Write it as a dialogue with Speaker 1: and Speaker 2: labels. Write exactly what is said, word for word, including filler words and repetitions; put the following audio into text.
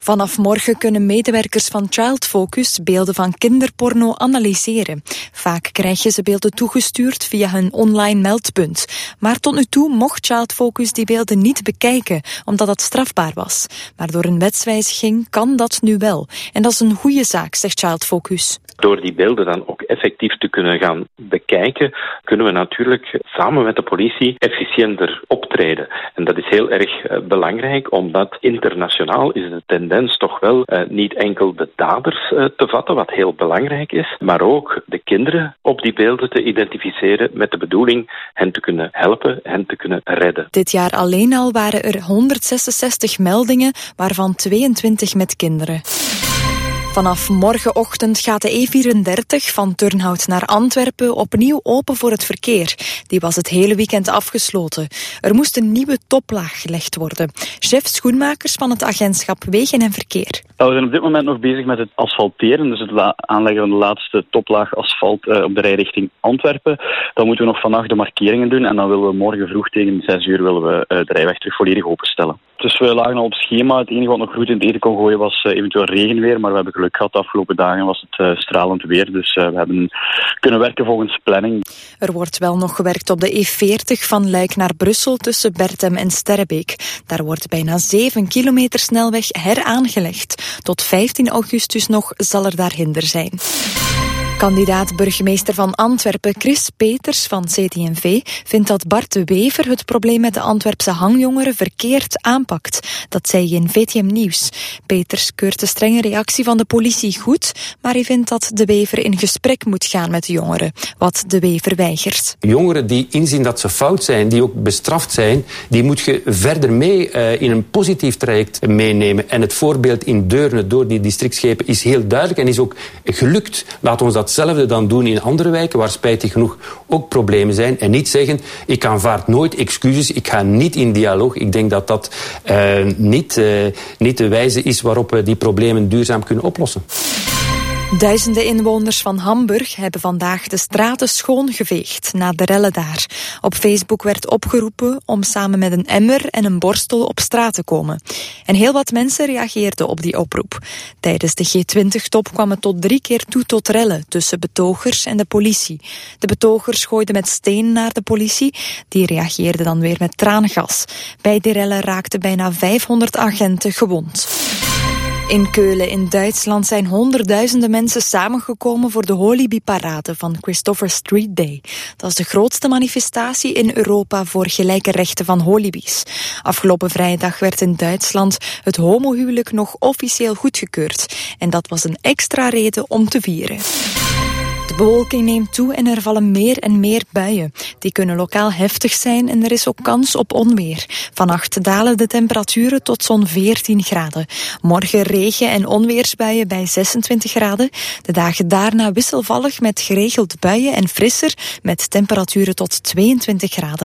Speaker 1: Vanaf morgen kunnen medewerkers van Child Focus beelden van kinderporno analyseren. Vaak krijg je ze beelden toegestuurd via hun online meldpunt. Maar tot nu toe mocht Child Focus die beelden niet bekijken, omdat dat strafbaar was. Maar door een wetswijziging kan dat nu wel. En dat is een goede zaak, zegt Child Focus.
Speaker 2: Door die beelden dan ook effectief te kunnen gaan bekijken, kunnen we natuurlijk samen met de politie efficiënter optreden. En dat is heel erg uh, belangrijk, omdat internationaal is de tendens toch wel uh, niet enkel de daders uh, te vatten, wat heel belangrijk is, maar ook de kinderen op die beelden te identificeren met de bedoeling hen te kunnen helpen, hen te kunnen redden.
Speaker 1: Dit jaar alleen al waren er honderdzesenzestig meldingen, waarvan tweeëntwintig met kinderen. Vanaf morgenochtend gaat de E vierendertig van Turnhout naar Antwerpen opnieuw open voor het verkeer. Die was het hele weekend afgesloten. Er moest een nieuwe toplaag gelegd worden. Chef Schoenmakers van het agentschap Wegen en Verkeer.
Speaker 3: We zijn op dit moment nog bezig met het asfalteren, dus het la- aanleggen van de laatste toplaag asfalt uh, op de rijrichting Antwerpen. Dan moeten we nog vannacht de markeringen doen en dan willen we morgen vroeg tegen zes uur willen we uh, de rijweg terug volledig openstellen. Dus we lagen al op schema. Het enige wat nog goed in het eten kon gooien was uh, eventueel regenweer, maar we hebben geluk gehad. De afgelopen dagen was het uh, stralend weer, dus uh, we hebben kunnen werken volgens planning.
Speaker 1: Er wordt wel nog gewerkt op de E veertig van Luik naar Brussel tussen Bertem en Sterrebeek. Daar wordt bijna zeven kilometer snelweg heraangelegd. Tot vijftien augustus nog zal er daar hinder zijn. Kandidaat-burgemeester van Antwerpen Chris Peters van C D en V vindt dat Bart de Wever het probleem met de Antwerpse hangjongeren verkeerd aanpakt. Dat zei hij in V T M Nieuws. Peters keurt de strenge reactie van de politie goed, maar hij vindt dat de Wever in gesprek moet gaan met de jongeren, wat de Wever weigert.
Speaker 4: Jongeren die inzien dat ze fout zijn, die ook bestraft zijn, die moet je verder mee uh, in een positief traject meenemen. En het voorbeeld in Deurne door die districtschepen is heel duidelijk en is ook gelukt. Laat ons dat hetzelfde dan doen in andere wijken waar spijtig genoeg ook problemen zijn. En niet zeggen, ik aanvaard nooit excuses, ik ga niet in dialoog. Ik denk dat dat uh, niet, uh, niet de wijze is waarop we die problemen duurzaam kunnen oplossen.
Speaker 1: Duizenden inwoners van Hamburg hebben vandaag de straten schoongeveegd na de rellen daar. Op Facebook werd opgeroepen om samen met een emmer en een borstel op straat te komen. En heel wat mensen reageerden op die oproep. Tijdens de G twintig top kwam het tot drie keer toe tot rellen tussen betogers en de politie. De betogers gooiden met steen naar de politie, die reageerden dan weer met traangas. Bij die rellen raakten bijna vijfhonderd agenten gewond. In Keulen in Duitsland zijn honderdduizenden mensen samengekomen voor de Holibi-parade van Christopher Street Day. Dat is de grootste manifestatie in Europa voor gelijke rechten van Holibis. Afgelopen vrijdag werd in Duitsland het homohuwelijk nog officieel goedgekeurd. En dat was een extra reden om te vieren. De bewolking neemt toe en er vallen meer en meer buien. Die kunnen lokaal heftig zijn en er is ook kans op onweer. Vannacht dalen de temperaturen tot zo'n veertien graden. Morgen regen- en onweersbuien bij zesentwintig graden. De dagen daarna wisselvallig met geregeld buien en frisser met temperaturen tot tweeëntwintig graden.